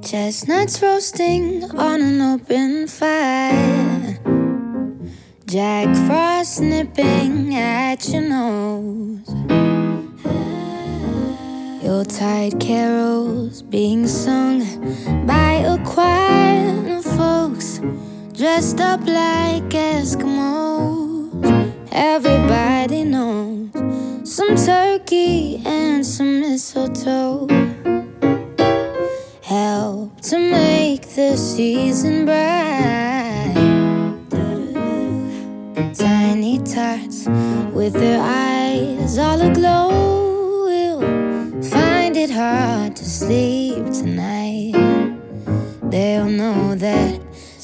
Chestnuts roasting on an open fire, Jack Frost nipping at your nose, Yuletide carols being sung by a choir of folks dressed up like Eskimos. Everybody knows some turkey and some mistletoe help to make the season bright. Tiny tots with their eyes all aglow will find it hard to sleep tonight. They'll know that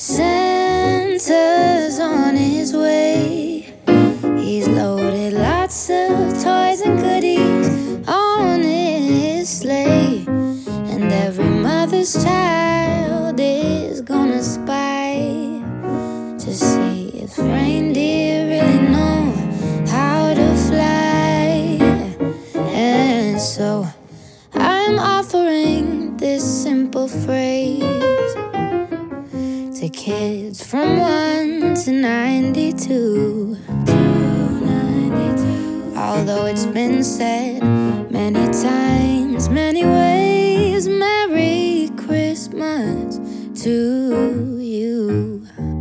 Santa's on his way. He's loaded lots of toys and goodies on his sleigh, and every mother's child is gonna spy to see if reindeer really know how to fly. And so I'm offering this simple phrase to kids from 1 to 92. Although it's been said many times, many ways, Merry Christmas to you.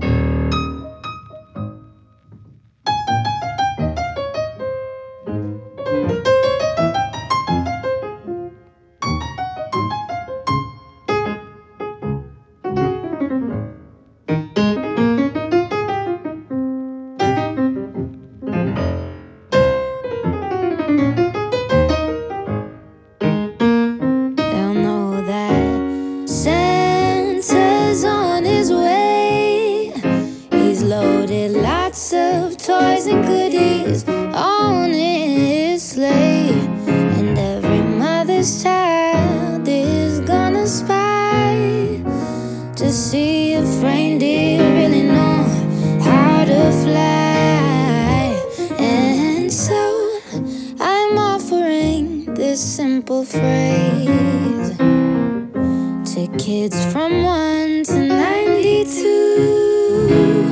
Santa's on his way. He's loaded lots of toys and goodies on his sleigh, and every mother's child is gonna spy to see if reindeer really know how to fly. And so I'm offering this simple phrase to kids from 1 to 92.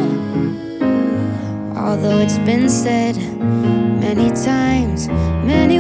Although it's been said many times, many